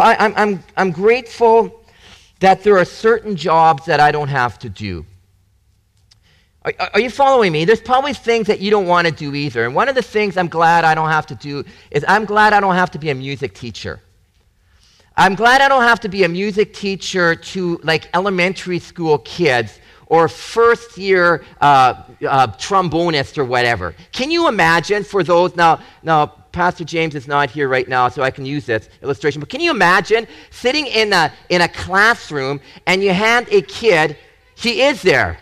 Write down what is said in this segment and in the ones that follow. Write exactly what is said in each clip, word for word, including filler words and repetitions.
I, I'm, I'm, I'm grateful that there are certain jobs that I don't have to do. Are, are you following me? There's probably things that you don't want to do either. And one of the things I'm glad I don't have to do is I'm glad I don't have to be a music teacher. I'm glad I don't have to be a music teacher to like elementary school kids or first year uh, uh, trombonist or whatever. Can you imagine for those, now, now Pastor James is not here right now, so I can use this illustration, but can you imagine sitting in a, in a classroom and you hand a kid, he is there.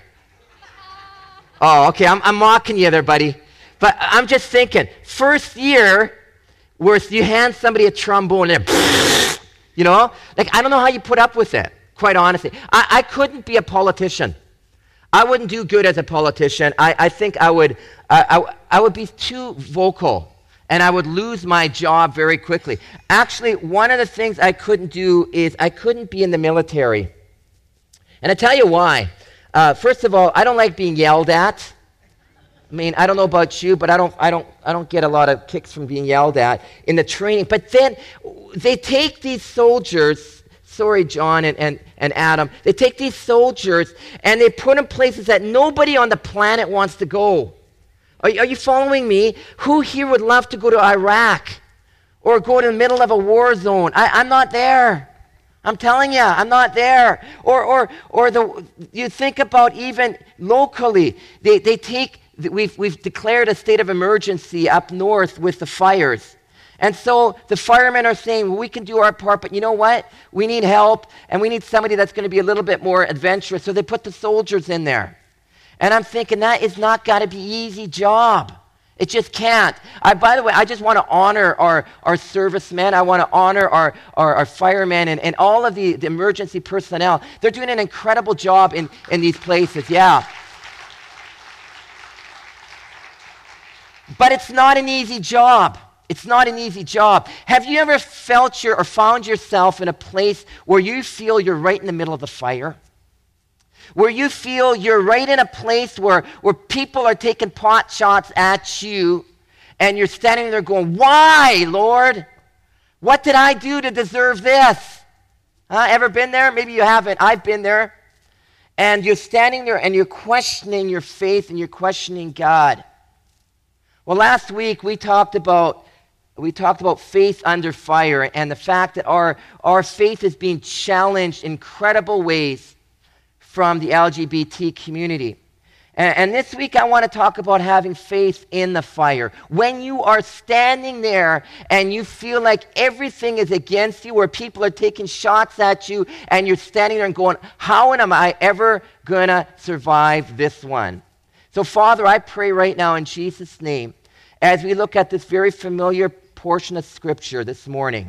Oh, okay, I'm, I'm mocking you there, buddy. But I'm just thinking, first year, where you hand somebody a trombone and you know, like I don't know how you put up with it, quite honestly. I, I couldn't be a politician. I wouldn't do good as a politician. I, I think I would, uh, I, I would be too vocal, and I would lose my job very quickly. Actually, one of the things I couldn't do is I couldn't be in the military. And I tell you why. Uh, first of all, I don't like being yelled at. I mean, I don't know about you, but I don't, I don't, I don't get a lot of kicks from being yelled at in the training. But then they take these soldiers, sorry, John and, and, and Adam, they take these soldiers and they put them places that nobody on the planet wants to go. Are, are you following me? Who here would love to go to Iraq or go to the middle of a war zone? I, I'm not there. I'm telling you, I'm not there. Or, or, or the you think about even locally, they, they take. We've, we've declared a state of emergency up north with the fires. And so the firemen are saying, well, we can do our part, but you know what? We need help, and we need somebody that's going to be a little bit more adventurous. So they put the soldiers in there. And I'm thinking, that is not got to be an easy job. It just can't. I, by the way, I just want to honor our, our servicemen. I want to honor our, our, our firemen and, and all of the, the emergency personnel. They're doing an incredible job in, in these places, yeah. But it's not an easy job. It's not an easy job. Have you ever felt your or found yourself in a place where you feel you're right in the middle of the fire? Where you feel you're right in a place where, where people are taking pot shots at you and you're standing there going, why, Lord? What did I do to deserve this? Huh? Ever been there? Maybe you haven't. I've been there. And you're standing there and you're questioning your faith and you're questioning God. Well, last week we talked about we talked about faith under fire and the fact that our, our faith is being challenged in incredible ways from the L G B T community. And, and this week I want to talk about having faith in the fire. When you are standing there and you feel like everything is against you, where people are taking shots at you, and you're standing there and going, how am I ever going to survive this one? So, Father, I pray right now in Jesus' name, as we look at this very familiar portion of Scripture this morning,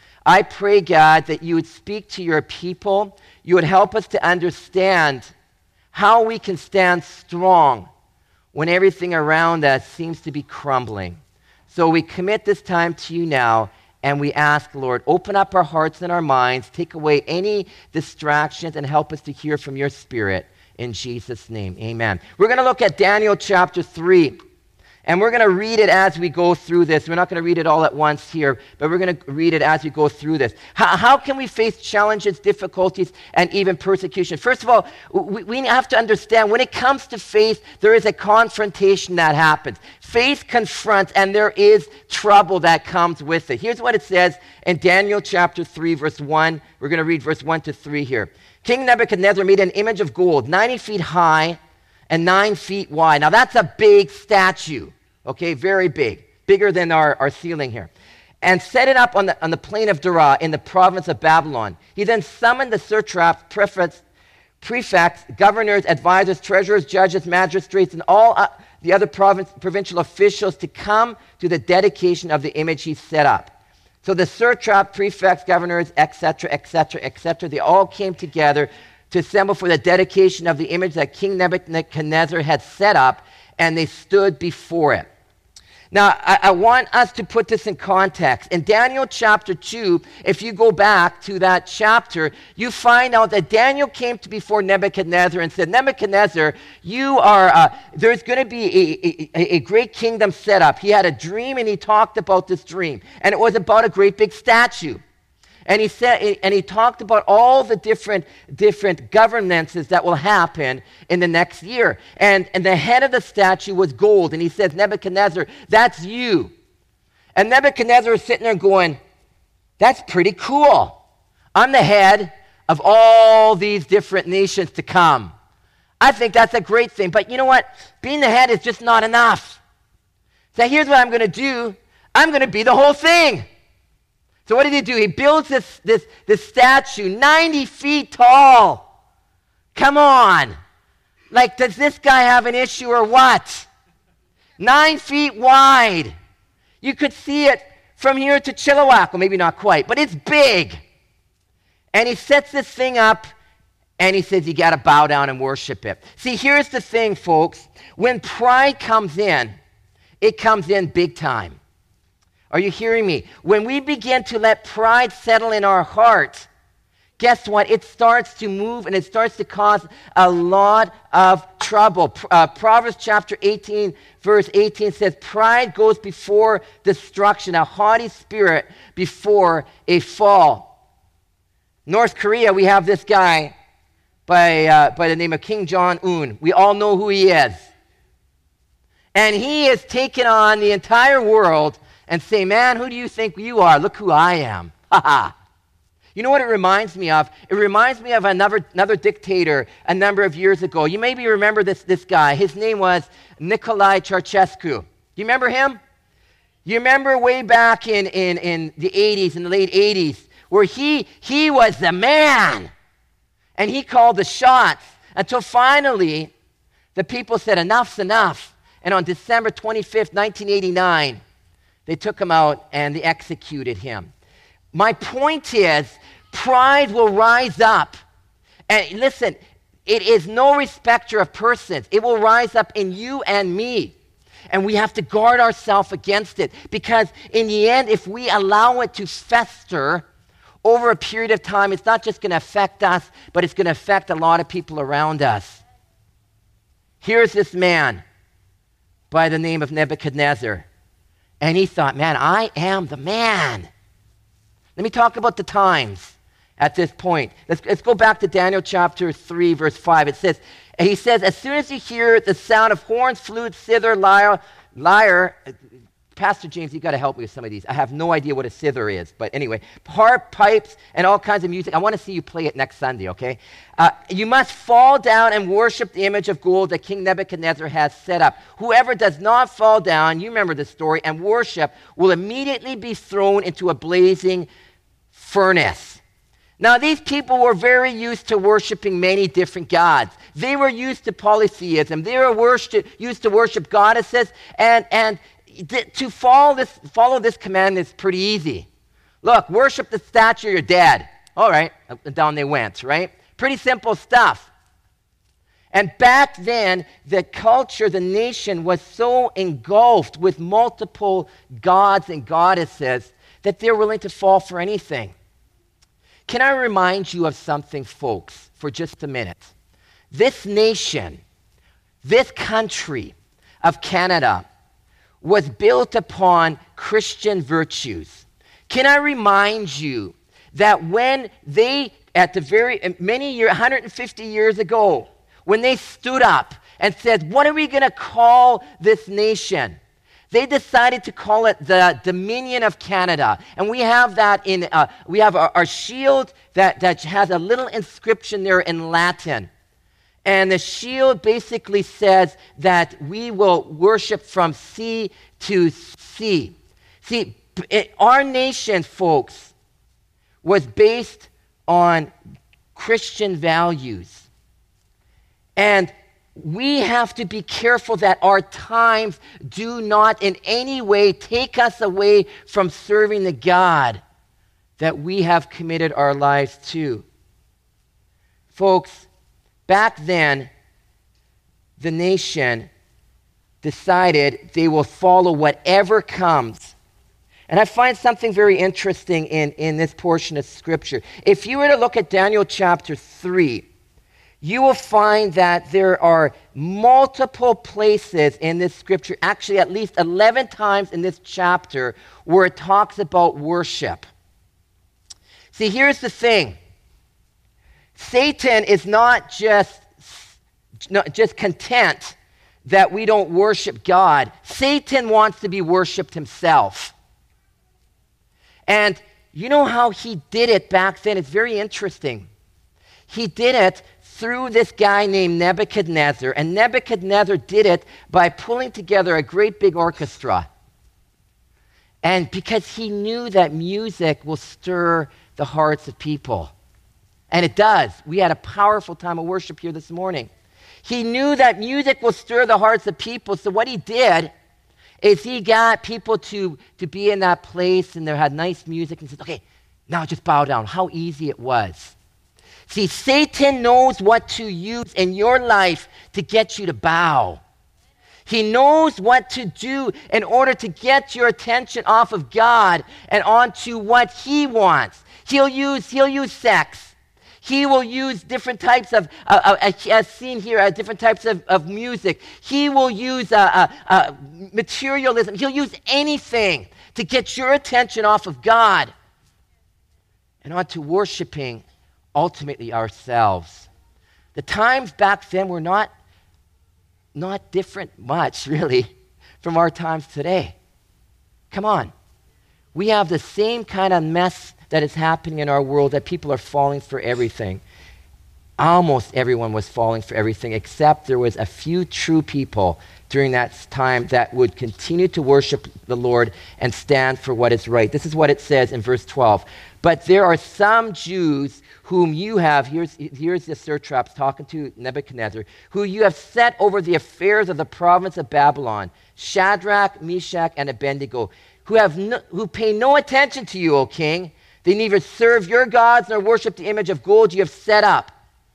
I pray, God, that you would speak to your people. You would help us to understand how we can stand strong when everything around us seems to be crumbling. So we commit this time to you now, and we ask, Lord, open up our hearts and our minds, take away any distractions, and help us to hear from your Spirit. In Jesus' name, amen. We're going to look at Daniel chapter three, and we're going to read it as we go through this. We're not going to read it all at once here, but we're going to read it as we go through this. How, how can we face challenges, difficulties, and even persecution? First of all, we, we have to understand when it comes to faith, there is a confrontation that happens. Faith confronts, and there is trouble that comes with it. Here's what it says in Daniel chapter three, verse one. We're going to read verse one to three here. King Nebuchadnezzar made an image of gold, ninety feet high and nine feet wide. Now that's a big statue, okay, very big, bigger than our, our ceiling here. And set it up on the, on the plain of Dura in the province of Babylon. He then summoned the satraps, prefects, prefects, governors, advisors, treasurers, judges, magistrates, and all uh, the other province, provincial officials to come to the dedication of the image he set up. So the satrap, prefects, governors, et cetera, et cetera, et cetera, they all came together to assemble for the dedication of the image that King Nebuchadnezzar had set up, and they stood before it. Now, I, I want us to put this in context. In Daniel chapter two, if you go back to that chapter, you find out that Daniel came to before Nebuchadnezzar and said, Nebuchadnezzar, you are, uh, there's going to be a, a, a great kingdom set up. He had a dream, and he talked about this dream. And it was about a great big statue. And he said, and he talked about all the different, different governances that will happen in the next year. And, and the head of the statue was gold. And he says, Nebuchadnezzar, that's you. And Nebuchadnezzar is sitting there going, that's pretty cool. I'm the head of all these different nations to come. I think that's a great thing. But you know what? Being the head is just not enough. So here's what I'm going to do. I'm going to be the whole thing. So what did he do? He builds this, this, this statue ninety feet tall. Come on. Like, does this guy have an issue or what? Nine feet wide. You could see it from here to Chilliwack. Well, maybe not quite, but it's big. And he sets this thing up, and he says, you got to bow down and worship it. See, here's the thing, folks. When pride comes in, it comes in big time. Are you hearing me? When we begin to let pride settle in our heart, guess what? It starts to move and it starts to cause a lot of trouble. Uh, Proverbs chapter eighteen, verse eighteen says, pride goes before destruction, a haughty spirit before a fall. North Korea, we have this guy by, uh, by the name of Kim Jong-un. We all know who he is. And he has taken on the entire world and say, man, who do you think you are? Look who I am. Ha ha. You know what it reminds me of? It reminds me of another, another dictator a number of years ago. You maybe remember this, this guy. His name was Nicolae Ceausescu. Do you remember him? You remember way back in, in, in the eighties, in the late eighties, where he, he was the man. And he called the shots until finally the people said, enough's enough. And on December twenty-fifth, nineteen eighty-nine, they took him out and they executed him. My point is, pride will rise up. And listen, it is no respecter of persons. It will rise up in you and me. And we have to guard ourselves against it. Because in the end, if we allow it to fester over a period of time, it's not just going to affect us, but it's going to affect a lot of people around us. Here's this man by the name of Nebuchadnezzar. And he thought, man, I am the man. Let me talk about the times at this point. Let's, let's go back to Daniel chapter three, verse five. It says, and he says, as soon as you hear the sound of horns, flute, zither, lyre, lyre, Pastor James, you got to help me with some of these. I have no idea what a zither is, but anyway, harp, pipes, and all kinds of music. I want to see you play it next Sunday, okay? Uh, you must fall down and worship the image of gold that King Nebuchadnezzar has set up. Whoever does not fall down, you remember the story, and worship will immediately be thrown into a blazing furnace. Now, these people were very used to worshiping many different gods. They were used to polytheism. They were worship, used to worship goddesses, and, and to follow this, follow this command is pretty easy. Look, worship the statue, you're dead. All right, down they went, right? Pretty simple stuff. And back then, the culture, the nation was so engulfed with multiple gods and goddesses that they're willing to fall for anything. Can I remind you of something, folks, for just a minute? This nation, this country of Canada, was built upon Christian virtues. Can I remind you that when they, at the very, many years, one hundred fifty years ago, when they stood up and said, what are we going to call this nation? They decided to call it the Dominion of Canada. And we have that in, uh, we have our, our shield that, that has a little inscription there in Latin. And the shield basically says that we will worship from sea to sea. See, it, our nation, folks, was based on Christian values. And we have to be careful that our times do not in any way take us away from serving the God that we have committed our lives to. Folks, back then, the nation decided they will follow whatever comes. And I find something very interesting in, in this portion of Scripture. If you were to look at Daniel chapter three, you will find that there are multiple places in this Scripture, actually at least eleven times in this chapter, where it talks about worship. See, here's the thing. Satan is not just, not just content that we don't worship God. Satan wants to be worshiped himself. And you know how he did it back then? It's very interesting. He did it through this guy named Nebuchadnezzar. And Nebuchadnezzar did it by pulling together a great big orchestra. And because he knew that music will stir the hearts of people. And it does. We had a powerful time of worship here this morning. He knew that music will stir the hearts of people. So what he did is he got people to, to be in that place, and they had nice music, and said, okay, now just bow down. How easy it was. See, Satan knows what to use in your life to get you to bow. He knows what to do in order to get your attention off of God and onto what he wants. He'll use, he'll use sex. He will use different types of, uh, uh, as seen here, uh, different types of, of music. He will use uh, uh, uh, materialism. He'll use anything to get your attention off of God and onto worshiping ultimately ourselves. The times back then were not, not different much, really, from our times today. Come on. We have the same kind of mess that is happening in our world, that people are falling for everything. Almost everyone was falling for everything, except there was a few true people during that time that would continue to worship the Lord and stand for what is right. This is what it says in verse twelve. But there are some Jews whom you have, here's, here's the satraps talking to Nebuchadnezzar, who you have set over the affairs of the province of Babylon, Shadrach, Meshach, and Abednego, who, have no, who pay no attention to you, O king. They neither serve your gods nor worship the image of gold you have set up.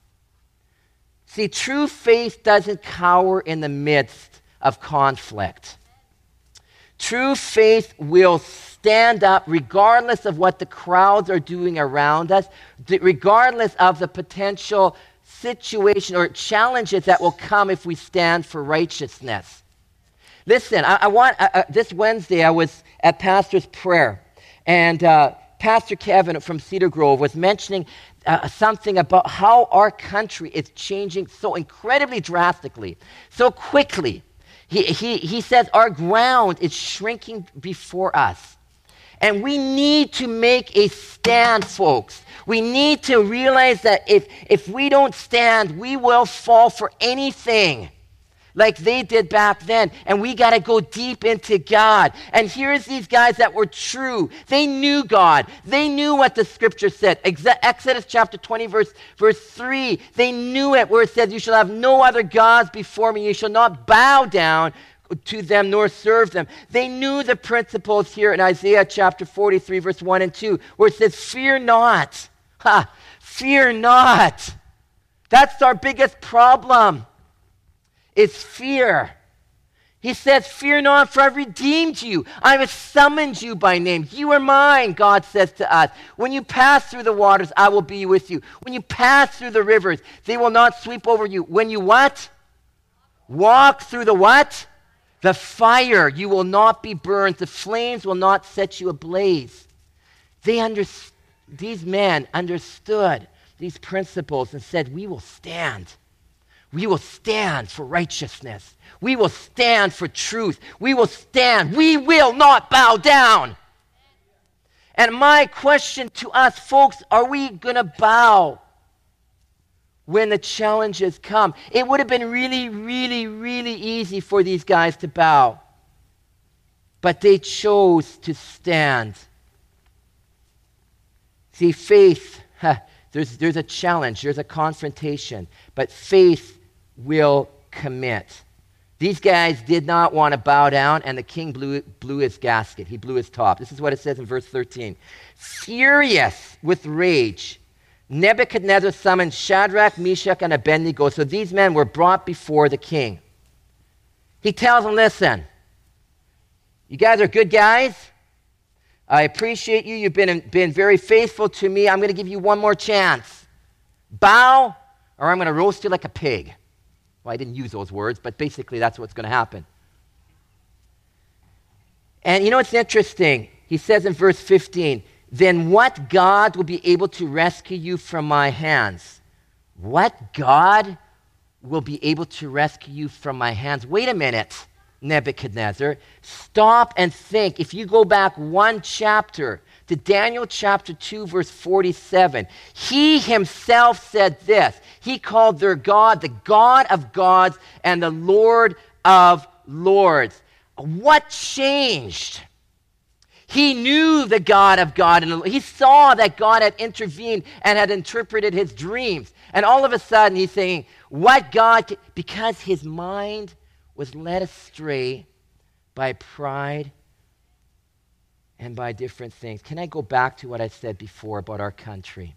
See, true faith doesn't cower in the midst of conflict. True faith will stand up regardless of what the crowds are doing around us, regardless of the potential situation or challenges that will come if we stand for righteousness. Listen, I, I want, uh, uh, this Wednesday I was at Pastor's Prayer, and uh, Pastor Kevin from Cedar Grove was mentioning uh, something about how our country is changing so incredibly drastically, so quickly. He, he, he says our ground is shrinking before us. And we need to make a stand, folks. We need to realize that if, if we don't stand, we will fall for anything like they did back then. And we got to go deep into God. And here's these guys that were true. They knew God. They knew what the scripture said. Ex- Exodus chapter twenty, verse, verse three. They knew it where it says, you shall have no other gods before me. You shall not bow down to them nor serve them. They knew the principles here in Isaiah chapter forty-three, verse one and two, where it says, fear not. Ha! Fear not. That's our biggest problem. It's fear. He says, fear not, for I've redeemed you. I have summoned you by name. You are mine, God says to us. When you pass through the waters, I will be with you. When you pass through the rivers, they will not sweep over you. When you what? Walk through the what? The fire, you will not be burned. The flames will not set you ablaze. They under, these men understood these principles and said, we will stand. We will stand for righteousness. We will stand for truth. We will stand. We will not bow down. And my question to us, folks, are we going to bow when the challenges come? It would have been really, really, really easy for these guys to bow. But they chose to stand. See, faith, huh, there's, there's a challenge, there's a confrontation, but faith will commit. These guys did not want to bow down, and the king blew, blew his gasket. He blew his top. This is what it says in verse thirteen. Furious with rage, Nebuchadnezzar summoned Shadrach, Meshach, and Abednego. So these men were brought before the king. He tells them, listen, you guys are good guys. I appreciate you. You've been, been very faithful to me. I'm going to give you one more chance. Bow, or I'm going to roast you like a pig. Well, I didn't use those words, but basically that's what's going to happen. And you know what's interesting? He says in verse fifteen, then what God will be able to rescue you from my hands? What God will be able to rescue you from my hands? Wait a minute, Nebuchadnezzar. Stop and think. If you go back one chapter to Daniel chapter two, verse forty-seven, he himself said this. He called their God the God of gods and the Lord of lords. What changed? He knew the God of God, and he saw that God had intervened and had interpreted his dreams. And all of a sudden, he's saying, what God, because his mind was led astray by pride and by different things. Can I go back to what I said before about our country?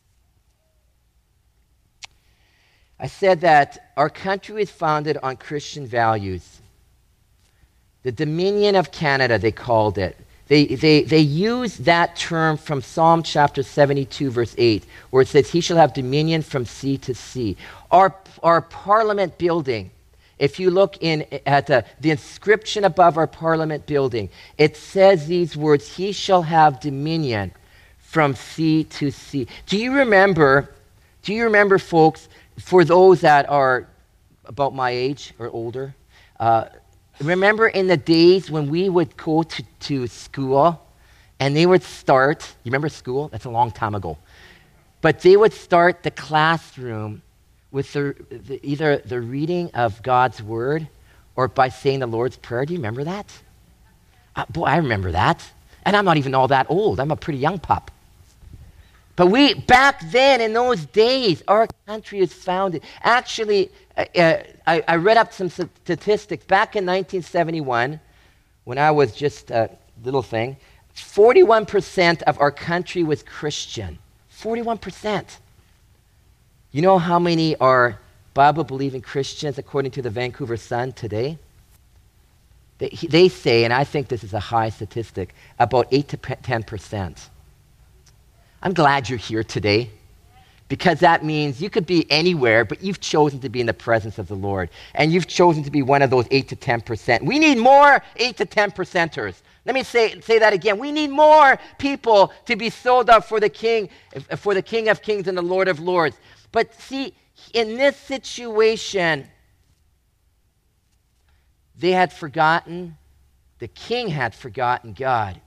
I said that our country is founded on Christian values. The Dominion of Canada, they called it. They, they, they use that term from Psalm chapter seventy-two, verse eight, where it says, he shall have dominion from sea to sea. Our, our parliament building, if you look in at the, the inscription above our parliament building, it says these words, he shall have dominion from sea to sea. Do you remember, do you remember, folks, for those that are about my age or older, uh, remember in the days when we would go to, to school and they would start, you remember school? That's a long time ago. But they would start the classroom with the, the, either the reading of God's word or by saying the Lord's Prayer. Do you remember that? Uh, boy, I remember that. And I'm not even all that old. I'm a pretty young pup. But we, back then, in those days, our country is founded. Actually, uh, I, I read up some statistics. Back in nineteen seventy-one, when I was just a little thing, forty-one percent of our country was Christian. forty-one percent. You know how many are Bible-believing Christians according to the Vancouver Sun today? They, they say, and I think this is a high statistic, about eight to ten percent. I'm glad you're here today, because that means you could be anywhere, but you've chosen to be in the presence of the Lord, and you've chosen to be one of those eight to ten percent. We need more eight to ten percenters. Let me say, say that again. We need more people to be sold out for the King, for the King of Kings and the Lord of Lords. But see, in this situation, they had forgotten, the king had forgotten God.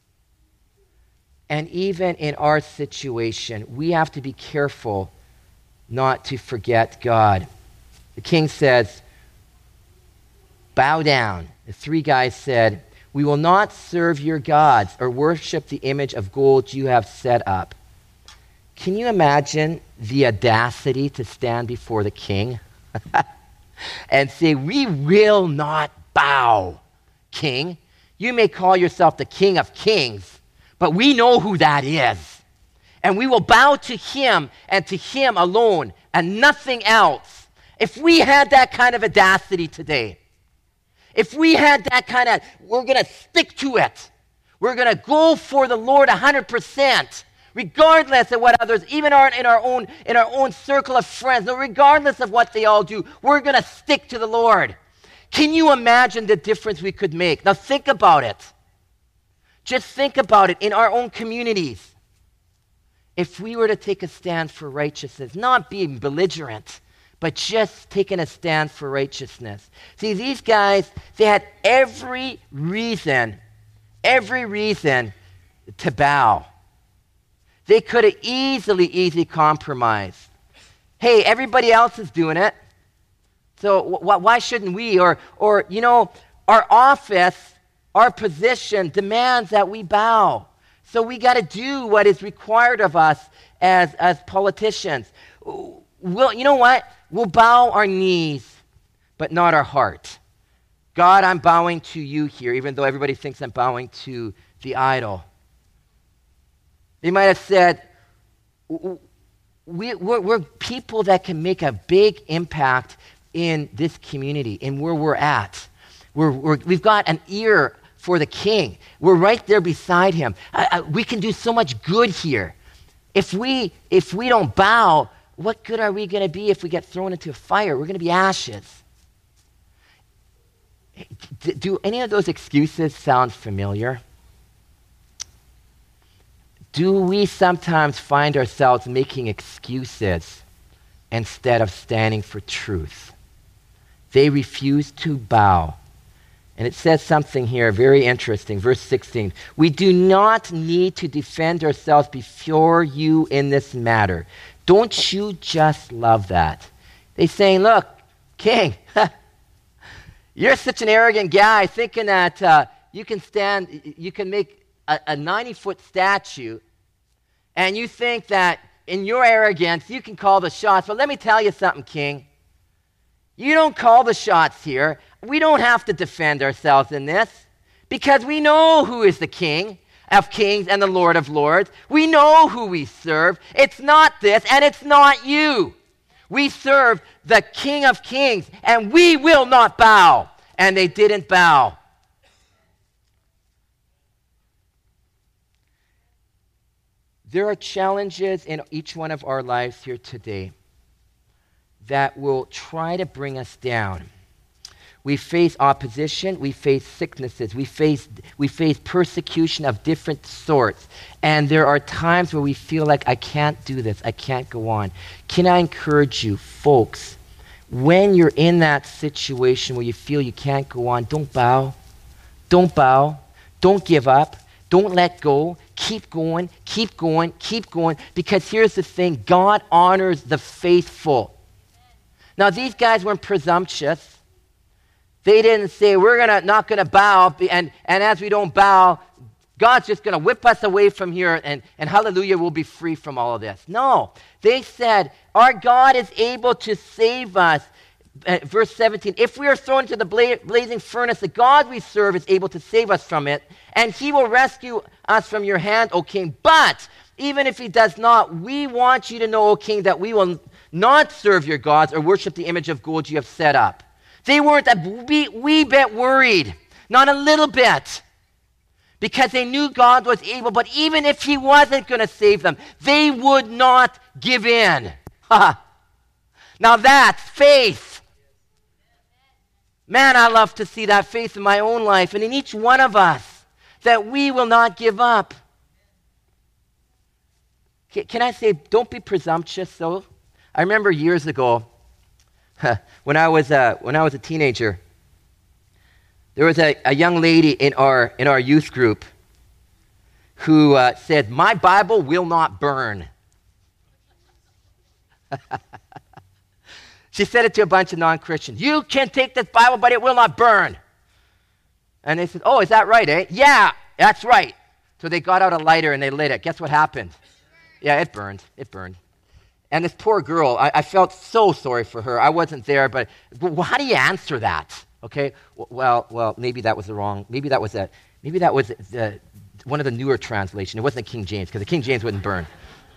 And even in our situation, we have to be careful not to forget God. The king says, bow down. The three guys said, we will not serve your gods or worship the image of gold you have set up. Can you imagine the audacity to stand before the king and say, we will not bow, king. You may call yourself the King of Kings, but we know who that is. And we will bow to him and to him alone and nothing else. If we had that kind of audacity today, if we had that kind of, we're going to stick to it. We're going to go for the Lord one hundred percent, regardless of what others, even our, in our own in our own circle of friends, no, regardless of what they all do, we're going to stick to the Lord. Can you imagine the difference we could make? Now think about it. Just think about it in our own communities. If we were to take a stand for righteousness, not being belligerent, but just taking a stand for righteousness. See, these guys, they had every reason, every reason to bow. They could have easily, easily compromised. Hey, everybody else is doing it, so wh- why shouldn't we? Or, or, you know, our office, our position demands that we bow. So we got to do what is required of us as, as politicians. We'll, you know what? We'll bow our knees, but not our heart. God, I'm bowing to you here, even though everybody thinks I'm bowing to the idol. They might have said, we, we're, we're people that can make a big impact in this community, in where we're at. We're, we're, we've got an ear for the king. We're right there beside him. I, I, we can do so much good here. If we, if we don't bow, what good are we going to be if we get thrown into a fire? We're going to be ashes. D- do any of those excuses sound familiar? do we sometimes find ourselves making excuses instead of standing for truth? They refuse to bow. And it says something here very interesting, verse sixteen. We do not need to defend ourselves before you in this matter. Don't you just love that? They're saying, look, king, you're such an arrogant guy thinking that uh, you can stand, you can make a ninety-foot statue, and you think that in your arrogance you can call the shots. But let me tell you something, king. You don't call the shots here. We don't have to defend ourselves in this because we know who is the King of kings and the Lord of lords. We know who we serve. It's not this and it's not you. We serve the King of kings and we will not bow. And they didn't bow. There are challenges in each one of our lives here today that will try to bring us down. We face opposition, we face sicknesses, we face, we face persecution of different sorts. And there are times where we feel like, I can't do this, I can't go on. Can I encourage you, folks, when you're in that situation where you feel you can't go on, don't bow. Don't bow. Don't give up. Don't let go. Keep going, keep going, keep going. Because here's the thing, God honors the faithful. Now, these guys weren't presumptuous. They didn't say, we're gonna not going to bow, and, and as we don't bow, God's just going to whip us away from here, and, and hallelujah, we'll be free from all of this. No, they said, our God is able to save us. Uh, verse seventeen, if we are thrown into the bla- blazing furnace, the God we serve is able to save us from it, and he will rescue us from your hand, O king. But even if he does not, we want you to know, O king, that we will not serve your gods or worship the image of gold you have set up. They weren't a wee, wee bit worried, not a little bit, because they knew God was able, but even if he wasn't going to save them, they would not give in. Now that's faith. Man, I love to see that faith in my own life and in each one of us, that we will not give up. Can I say, don't be presumptuous, though? I remember years ago, when I was a, when I was a teenager, there was a, a young lady in our in our youth group who uh, said, "My Bible will not burn." She said it to a bunch of non-Christians. "You can take this Bible, but it will not burn." And they said, "Oh, is that right, eh?" "Yeah, that's right." So they got out a lighter and they lit it. Guess what happened? Yeah, it burned. It burned. And this poor girl, I, I felt so sorry for her. I wasn't there, but well, how do you answer that? Okay, well, well, maybe that was the wrong. Maybe that was a. Maybe that was the one of the newer translations. It wasn't the King James, because the King James wouldn't burn.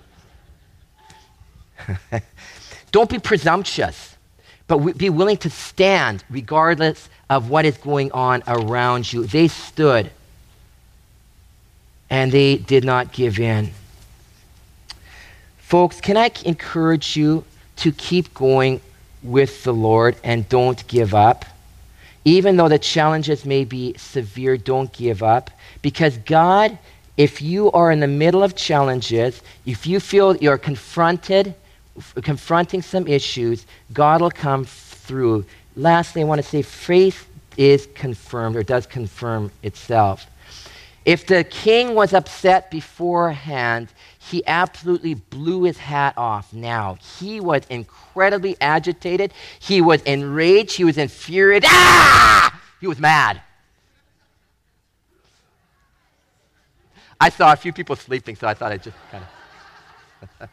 Don't be presumptuous, but be willing to stand regardless of what is going on around you. They stood, and they did not give in. Folks, can I encourage you to keep going with the Lord and don't give up? Even though the challenges may be severe, don't give up. Because God, if you are in the middle of challenges, if you feel you're confronted, confronting some issues, God will come through. Lastly, I want to say faith is confirmed, or does confirm itself. If the king was upset beforehand, he absolutely blew his hat off now. He was incredibly agitated. He was enraged. He was infuriated. Ah! He was mad. I saw a few people sleeping, so I thought I'd just kind of...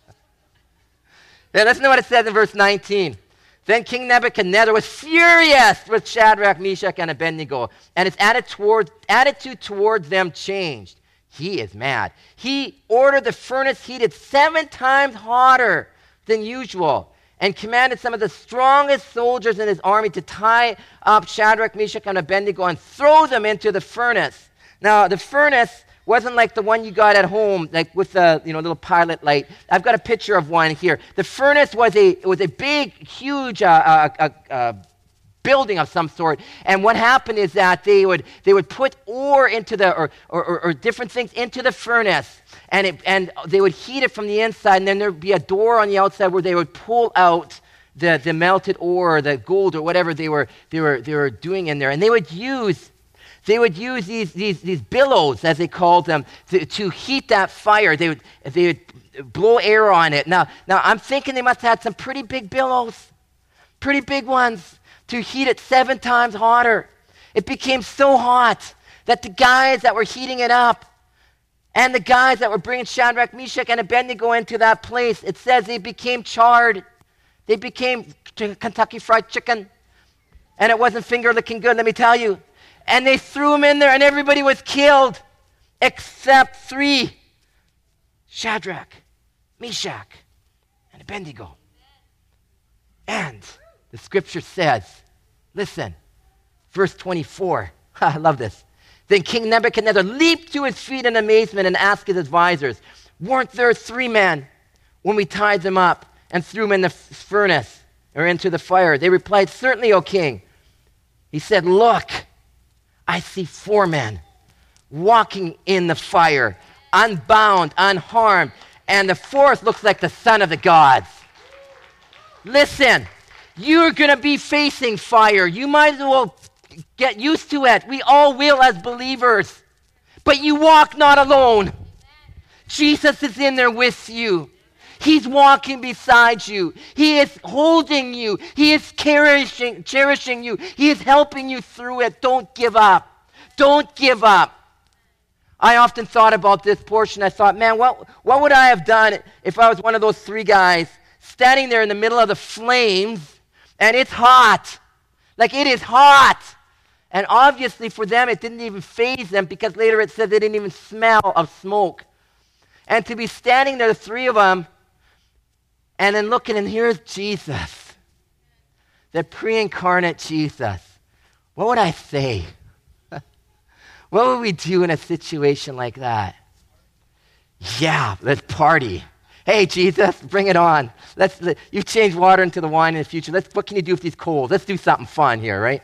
Yeah, listen to what it says in verse nineteen. Then King Nebuchadnezzar was furious with Shadrach, Meshach, and Abednego, and his attitude toward, attitude towards them changed. He is mad. He ordered the furnace heated seven times hotter than usual and commanded some of the strongest soldiers in his army to tie up Shadrach, Meshach, and Abednego and throw them into the furnace. Now, the furnace wasn't like the one you got at home, like with the you know little pilot light. I've got a picture of one here. The furnace was a was a big, huge uh, uh, uh, uh, building of some sort. And what happened is that they would they would put ore into the or or, or, or different things into the furnace, and it, and they would heat it from the inside, and then there'd be a door on the outside where they would pull out the, the melted ore, or the gold, or whatever they were they were they were doing in there, and they would use. They would use these, these, these billows, as they called them, to, to heat that fire. They would, they would blow air on it. Now, now, I'm thinking they must have had some pretty big billows, pretty big ones, to heat it seven times hotter. It became so hot that the guys that were heating it up and the guys that were bringing Shadrach, Meshach, and Abednego into that place, it says they became charred. They became Kentucky Fried Chicken. And it wasn't finger-licking good, let me tell you. And they threw him in there, and everybody was killed except three: Shadrach, Meshach, and Abednego. And the scripture says, listen, verse twenty-four. I love this. Then King Nebuchadnezzar leaped to his feet in amazement and asked his advisors, weren't there three men when we tied them up and threw them in the furnace or into the fire? They replied, certainly, O king. He said, look, I see four men walking in the fire, unbound, unharmed, and the fourth looks like the son of the gods. Listen, you're going to be facing fire. You might as well get used to it. We all will as believers. But you walk not alone. Jesus is in there with you. He's walking beside you. He is holding you. He is cherishing, cherishing you. He is helping you through it. Don't give up. Don't give up. I often thought about this portion. I thought, man, what, what would I have done if I was one of those three guys standing there in the middle of the flames, and it's hot. Like, it is hot. And obviously for them, it didn't even faze them, because later it said they didn't even smell of smoke. And to be standing there, the three of them, and then looking, and here's Jesus, the pre-incarnate Jesus. What would I say? What would we do in a situation like that? Yeah, let's party. Hey, Jesus, bring it on. Let's. Let, you've changed water into the wine in the future. Let's. What can you do with these coals? Let's do something fun here, right?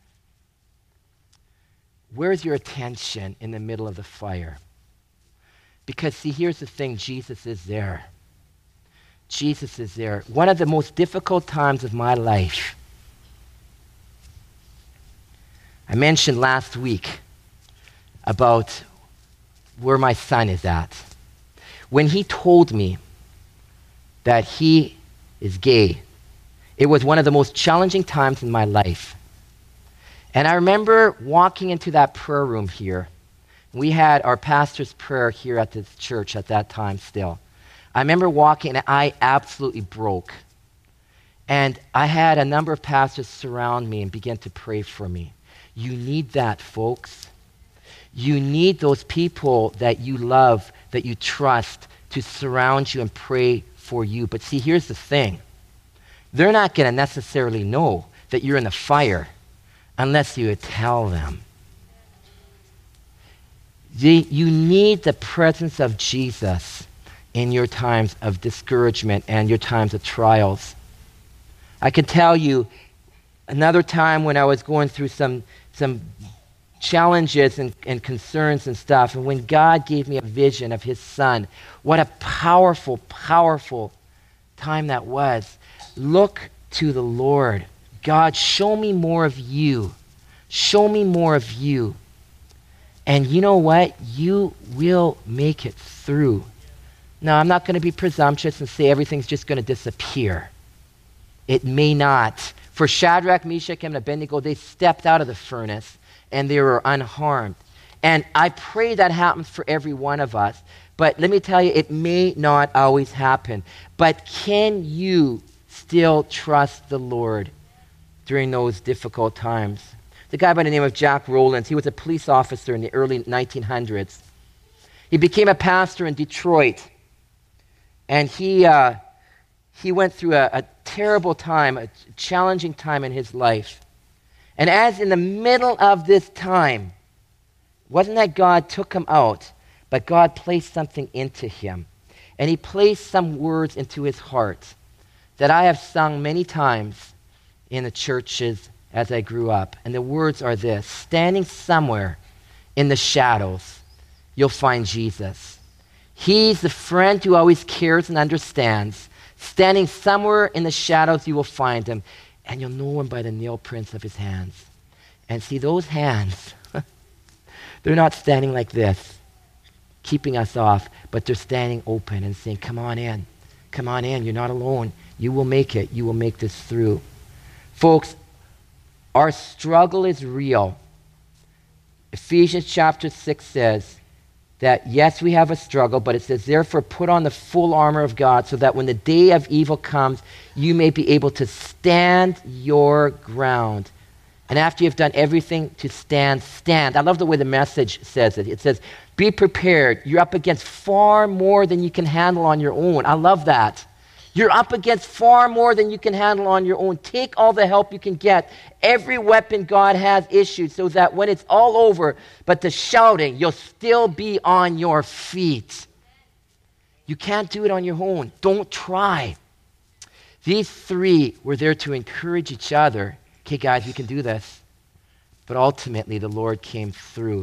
Where's your attention in the middle of the fire? Because, see, here's the thing. Jesus is there. Jesus is there. One of the most difficult times of my life, I mentioned last week about where my son is at. When he told me that he is gay, it was one of the most challenging times in my life. And I remember walking into that prayer room here. We had our pastor's prayer here at this church at that time still. I remember walking, and I absolutely broke. And I had a number of pastors surround me and begin to pray for me. You need that, folks. You need those people that you love, that you trust, to surround you and pray for you. But see, here's the thing. They're not going to necessarily know that you're in the fire unless you tell them. The, you need the presence of Jesus in your times of discouragement and your times of trials. I can tell you another time when I was going through some, some challenges and, and concerns and stuff, and when God gave me a vision of his son, what a powerful, powerful time that was. Look to the Lord. God, show me more of you. Show me more of you. And you know what? You will make it through. Now, I'm not going to be presumptuous and say everything's just going to disappear. It may not. For Shadrach, Meshach, and Abednego, they stepped out of the furnace and they were unharmed. And I pray that happens for every one of us. But let me tell you, it may not always happen. But can you still trust the Lord during those difficult times? The guy by the name of Jack Rowlands, he was a police officer in the early nineteen hundreds. He became a pastor in Detroit. And he uh, he went through a, a terrible time, a challenging time in his life. And as in the middle of this time, wasn't that God took him out, but God placed something into him. And he placed some words into his heart that I have sung many times in the churches as I grew up. And the words are this: standing somewhere in the shadows, you'll find Jesus. He's the friend who always cares and understands. Standing somewhere in the shadows, you will find him, and you'll know him by the nail prints of his hands. And see, those hands, they're not standing like this, keeping us off, but they're standing open and saying, come on in. Come on in. You're not alone. You will make it. You will make this through. Folks, our struggle is real. Ephesians chapter six says that, yes, we have a struggle, but it says, therefore, put on the full armor of God so that when the day of evil comes, you may be able to stand your ground. And after you've done everything to stand, stand. I love the way the Message says it. It says, be prepared. You're up against far more than you can handle on your own. I love that. You're up against far more than you can handle on your own. Take all the help you can get. Every weapon God has issued so that when it's all over, but the shouting, you'll still be on your feet. You can't do it on your own. Don't try. These three were there to encourage each other. Okay, guys, we can do this. But ultimately, the Lord came through.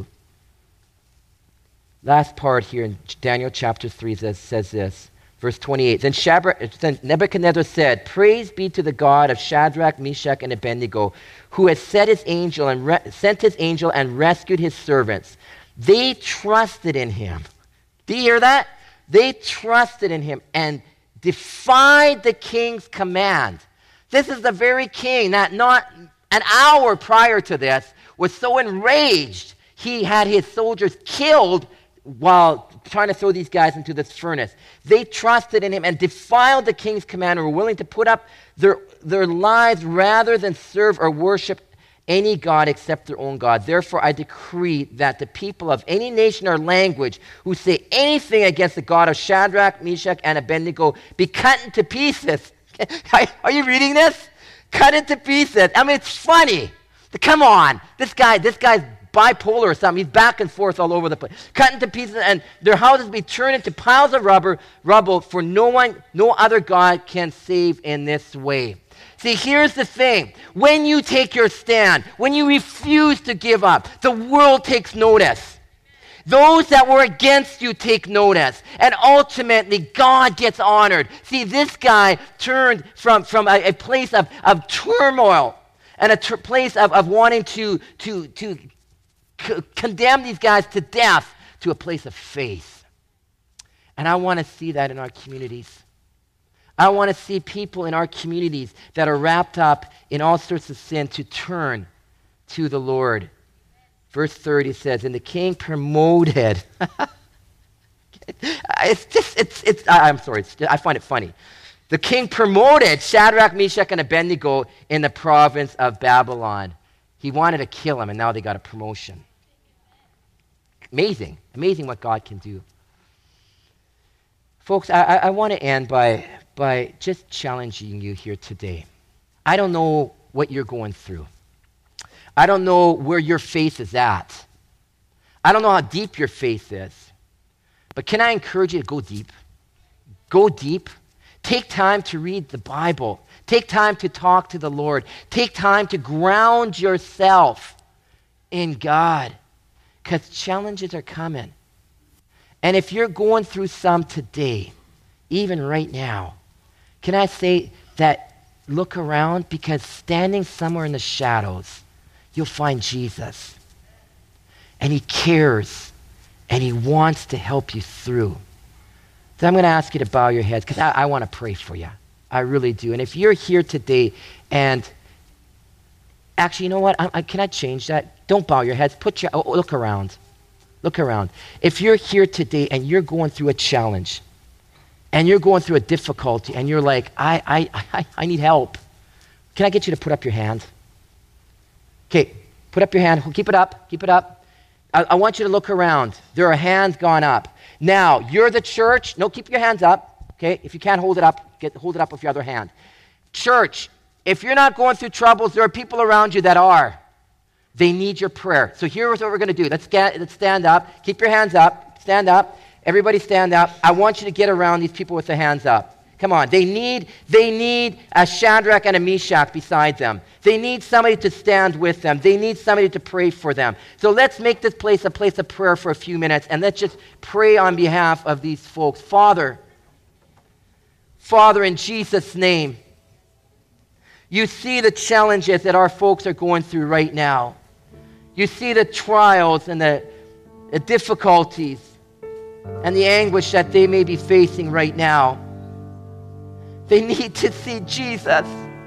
Last part here in Daniel chapter three says, says this. Verse twenty-eight, then, Shadrach, then Nebuchadnezzar said, praise be to the God of Shadrach, Meshach, and Abednego, who has set his angel and re- sent his angel and rescued his servants. They trusted in him. Do you hear that? They trusted in him and defied the king's command. This is the very king that not an hour prior to this was so enraged he had his soldiers killed while trying to throw these guys into this furnace. They trusted in him and defiled the king's command and were willing to put up their, their lives rather than serve or worship any god except their own God. Therefore, I decree that the people of any nation or language who say anything against the God of Shadrach, Meshach, and Abednego be cut into pieces. Are you reading this? Cut into pieces. I mean, it's funny. Come on. This guy, this guy's bipolar or something. He's back and forth all over the place. Cut into pieces, and their houses be turned into piles of rubber, rubble, for no one, no other God can save in this way. See, here's the thing. When you take your stand, when you refuse to give up, the world takes notice. Those that were against you take notice. And ultimately, God gets honored. See, this guy turned from, from a, a place of, of turmoil and a ter- place of, of wanting to, to, to c- condemn these guys to death to a place of faith. And I want to see that in our communities. I want to see people in our communities that are wrapped up in all sorts of sin to turn to the Lord. Verse thirty says, and the king promoted. it's just, it's, it's, I'm sorry, it's, I find it funny. The king promoted Shadrach, Meshach, and Abednego in the province of Babylon. He wanted to kill him, and now they got a promotion. Amazing. Amazing what God can do. Folks, I, I, I want to end by, by just challenging you here today. I don't know what you're going through. I don't know where your faith is at. I don't know how deep your faith is. But can I encourage you to go deep? Go deep. Take time to read the Bible. Take time to talk to the Lord. Take time to ground yourself in God, because challenges are coming. And if you're going through some today, even right now, can I say that look around, because standing somewhere in the shadows, you'll find Jesus. And he cares, and he wants to help you through. So I'm going to ask you to bow your heads, because I, I want to pray for you. I really do. And if you're here today and actually, you know what? I, I, can I change that? Don't bow your heads. Put your, oh, look around. Look around. If you're here today and you're going through a challenge and you're going through a difficulty and you're like, I, I, I, I need help. Can I get you to put up your hand? Okay, put up your hand. Keep it up. Keep it up. I, I want you to look around. There are hands gone up. Now, you're the church. No, keep your hands up. Okay, if you can't hold it up, get, hold it up with your other hand. Church, if you're not going through troubles, there are people around you that are. They need your prayer. So here's what we're going to do. Let's, get, let's stand up. Keep your hands up. Stand up. Everybody stand up. I want you to get around these people with their hands up. Come on. They need, they need a Shadrach and a Meshach beside them. They need somebody to stand with them. They need somebody to pray for them. So let's make this place a place of prayer for a few minutes, and let's just pray on behalf of these folks. Father, Father, in Jesus' name, you see the challenges that our folks are going through right now. You see the trials and the, the difficulties and the anguish that they may be facing right now. They need to see Jesus.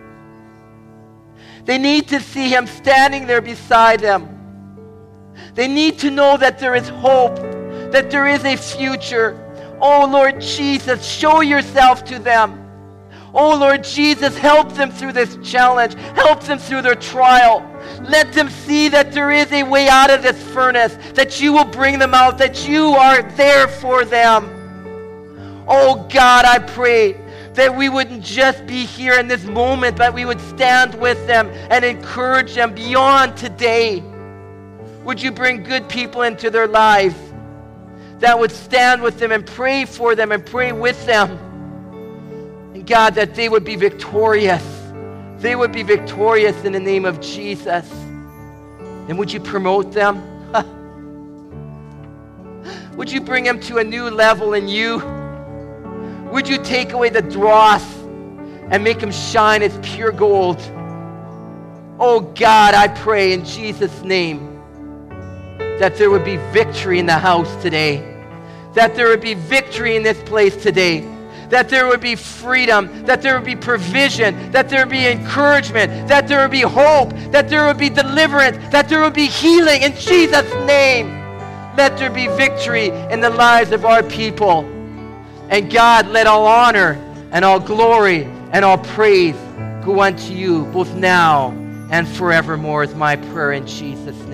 They need to see him standing there beside them. They need to know that there is hope, that there is a future. Oh, Lord Jesus, show yourself to them. Oh, Lord Jesus, help them through this challenge. Help them through their trial. Let them see that there is a way out of this furnace, that you will bring them out, that you are there for them. Oh, God, I pray that we wouldn't just be here in this moment, but we would stand with them and encourage them beyond today. Would you bring good people into their lives that would stand with them and pray for them and pray with them? And God, that they would be victorious. They would be victorious in the name of Jesus. And would you promote them? Would you bring them to a new level in you? Would you take away the dross and make them shine as pure gold? Oh God, I pray in Jesus' name that there would be victory in the house today. That there would be victory in this place today. That there would be freedom, that there would be provision, that there would be encouragement, that there would be hope, that there would be deliverance, that there would be healing in Jesus' name. Let there be victory in the lives of our people. And God, let all honor and all glory and all praise go unto you both now and forevermore is my prayer in Jesus' name.